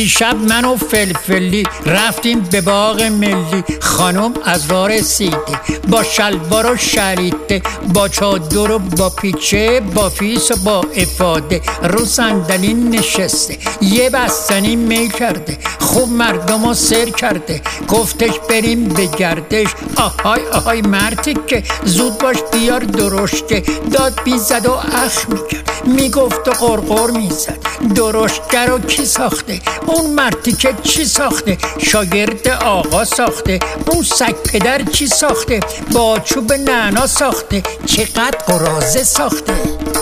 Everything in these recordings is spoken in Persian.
دیشب من و فلفلی رفتیم به باغ ملی. خانم از راه رسیده با شلوار و شلیته، با چادر و با پیچه، با فیس و با افاده، رو صندلی نشسته، یه بستنی می کرده، خوب مردم رو سر کرده. گفتش بریم به گردش. آهای آهای مرتی که زود باش بیار درشکه. داد بیزد و اخ میکرد، میگفت و قرقر میزد. درشکه رو کی ساخته؟ اون مرتی که چی ساخته؟ شاگرد آقا ساخته. اون سگ پدر چی ساخته؟ با چوب نعنا ساخته. چقدر قرازه ساخته.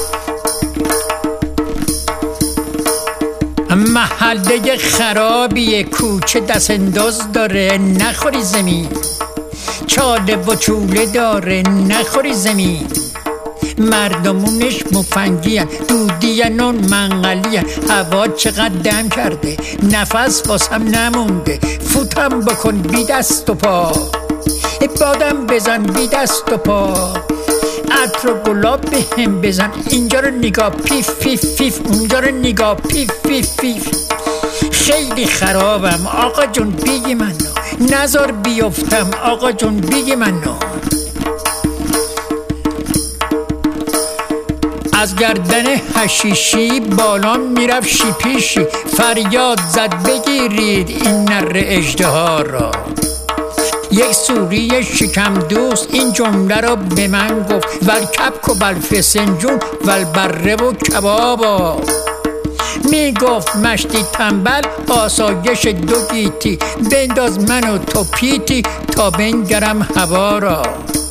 محله خرابیه، کوچه دست انداز داره، نخوری زمین. چاله و چوله داره، نخوری زمین. مردمونش مفنگیان، دودیان و منقلیان. هوا چقدر دم کرده، نفس واسم نمونده. فوتم بکن بی دست و پا، بادم بزن بی دست و پا. عطر و گلاب به هم بزن، اینجا رو نگاه پیف پیف پیف، اونجا رو نگاه پیف پیف پیف. خیلی خرابم آقا جون بیگی منو، نزار بیفتم آقا جون بیگی منو. از گردن حشیشی بالا میرفت شیپیشی. فریاد زد بگیرید این نر اژدها را. یک سوری شکم دوست این جمله را به من گفت: ول کبک و ول فسنجون ول بره و کبابا. می گفت مشتی تنبل آسایش دو گیتی، بنداز منو تو پیتی تا بنگرم هوا را.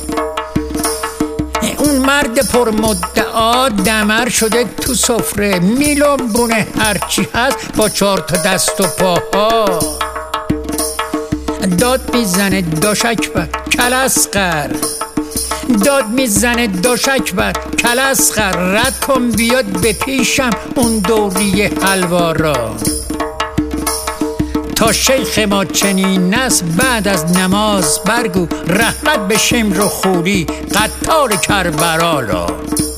اون مرد پرمدعا دمر شده تو سفره، میلنبونه هرچی هست با 4 دست و پاها. داد میزنه داشکبر کلاسقر، داد میزنه داشکبر کلاسقر. رد کن بیاد به پیشم اون دوری حلوا را. تا شیخ ما چنین است بعد از نماز برگو، رحمت به شمر و خوری قتال کربلا را.